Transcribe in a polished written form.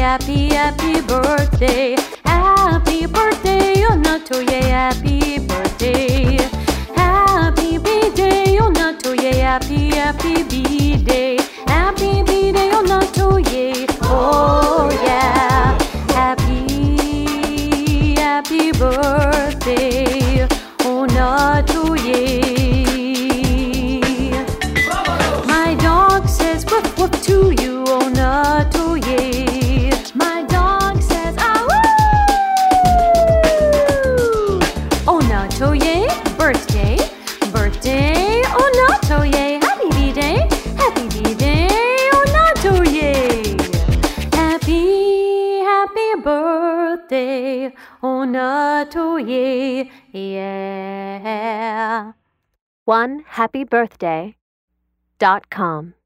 happy, happy birthday. Happy birthday, Onatoye, happy birthday. Happy B-day, Onatoye, happy, happy B-day. Happy B-day, Onatoye, oh yeah. Happy, happy birthday, Onatoye. My dog says woof woof to you, Onatoye. My dog says ah woo. Onatoye, birthday, birthday, Onatoye. Happy B-day, happy B-day, Onatoye. Happy, happy birthday, Onatoye, yeah. OneHappyBirthday.com